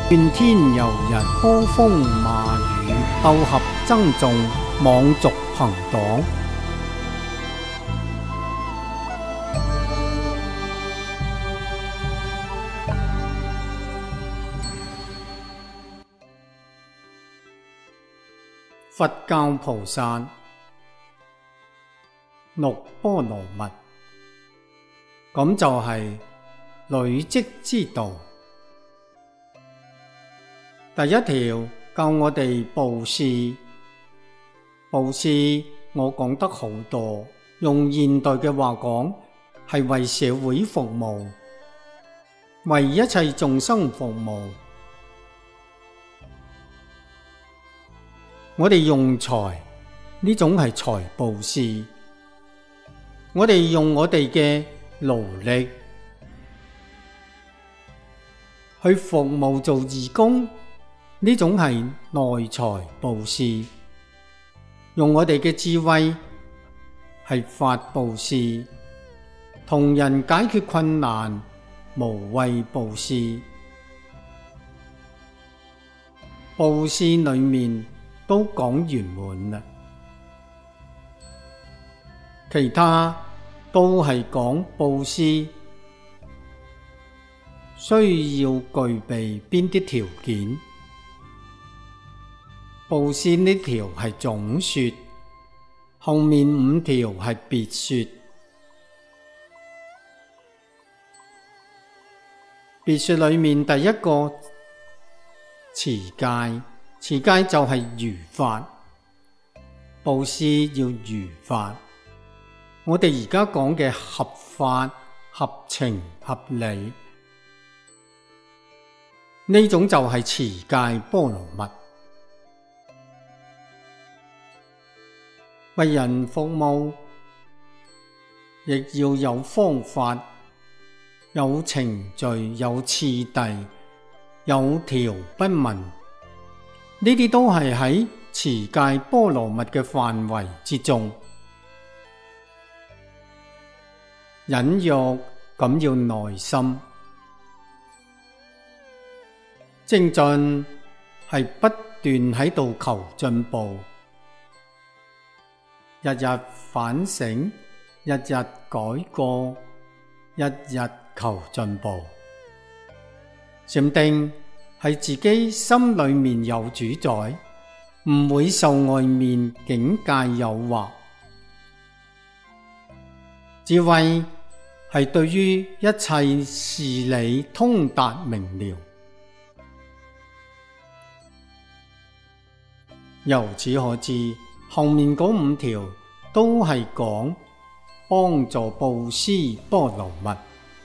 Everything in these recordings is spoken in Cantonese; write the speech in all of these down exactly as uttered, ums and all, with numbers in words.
怨天尤人，呼風罵雨，鬥合爭訟，妄族朋黨。佛教菩薩六波羅蜜，咁就係累積之道。第一條教我哋布施，布施我講得好多，用現代嘅話講，係為社會服務，為一切眾生服務。我哋用財，呢種係財布施。我哋用我哋嘅勞力去服務做義工，呢種係內財布施。用我哋嘅智慧係法布施，同人解決困難無畏布施。布施裏面都講圓滿啦，其他都係講布施需要具備邊啲條件。布施呢條係總說，後面五條係別說。別說裏面第一個持戒。持戒就係如法，布施要如法。我哋而家講嘅合法、合情、合理，呢種就係持戒波羅蜜。為人服務，亦要有方法、有程序、有次第、有條不紊。呢啲都係喺持戒波羅蜜嘅範圍之中。忍辱咁要耐心，精進係不斷喺度求進步，日日反省，日日改過，日日求進步。禪定係自己心裏面有主宰，唔會受外面境界誘惑。智慧係對於一切事理通達明了。由此可知，後面嗰五條都係講幫助布施波羅蜜，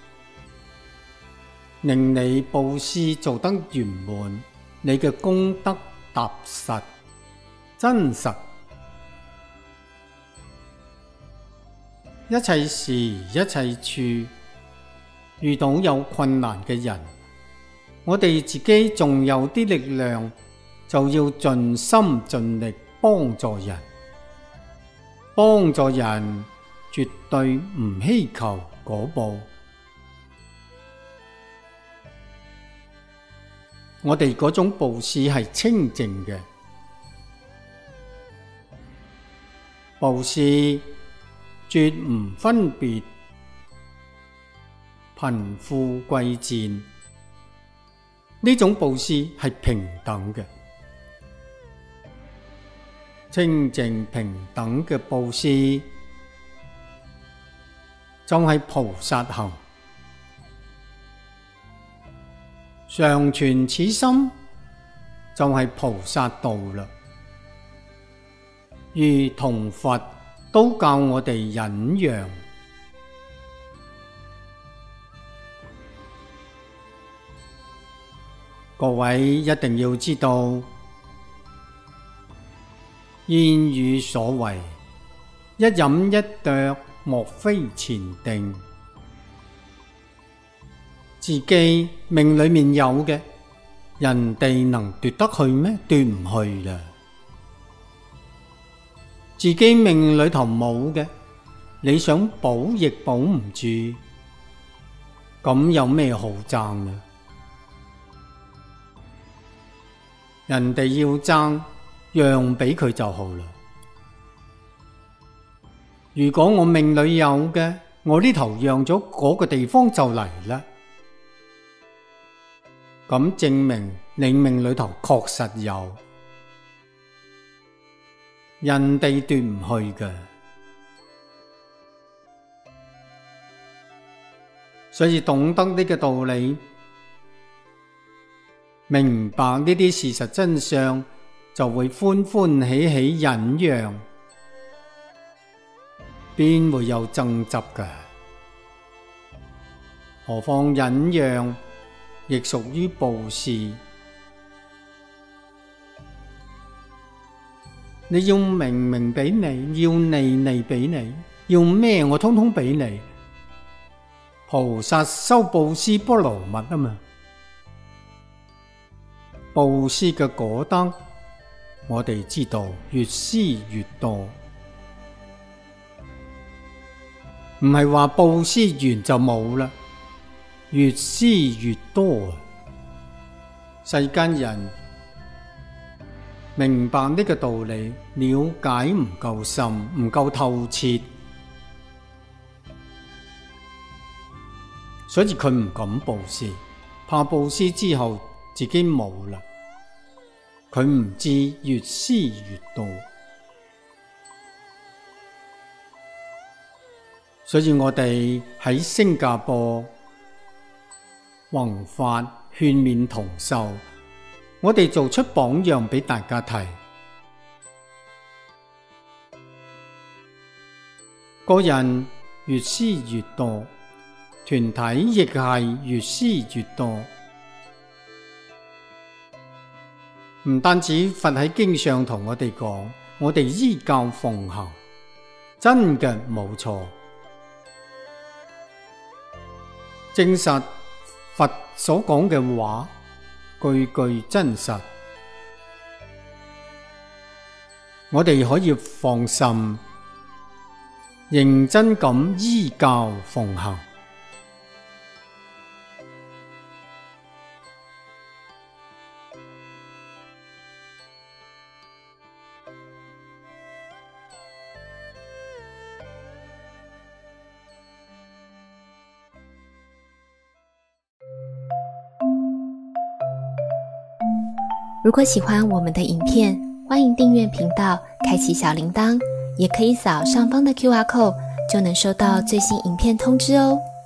令你布施做得圓滿，你嘅功德踏實真實。一切時一切處遇到有困難嘅人，我哋自己仲有啲力量，就要盡心盡力幫助人。幫助人絕對唔希求果報。我哋嗰種布施係清淨嘅，布施絕唔分別貧富貴賤，呢種布施係平等嘅，清淨平等嘅布施就係菩薩行。常存此心就係菩薩道啦。如同佛都教我哋忍讓，各位一定要知道，諺語所謂一飲一啄，莫非前定。自己命裏面有嘅，人哋能奪得去咩？奪唔去啦。自己命裏頭冇嘅，你想保亦保唔住，咁有咩好爭啊？ 人哋要爭，讓俾佢就好啦。如果我命裏有嘅，我呢頭讓咗嗰個地方就嚟啦，咁證明你命裏頭確實有，人哋奪唔去嘅。所以懂得呢個道理，明白呢啲事實真相，就會歡歡喜喜忍讓，邊會有爭執㗎？何況忍讓亦屬於布施。你要明明俾你，要利利俾你，要咩我通通俾你。菩薩修布施波羅蜜啊嘛，布施嘅果德，我哋知道越施越多，唔係話布施完就冇啦，越施越多。世間人明白呢個道理，了解唔夠深，唔夠透徹，所以佢唔敢布施，怕布施之後自己冇啦。佢唔知越施越多，所以我哋喺新加坡弘法勸勉同修，我哋做出榜樣俾大家睇。個人越施越多，團體亦係越施越多。唔單止佛喺經上同我哋講，我哋依教奉行，真嘅冇錯，證實佛所講嘅話句句真實，我哋可以放心認真咁依教奉行。 如果喜欢我们的影片，欢迎订阅频道，开启小铃铛，也可以扫上方的 Q R code， 就能收到最新影片通知哦。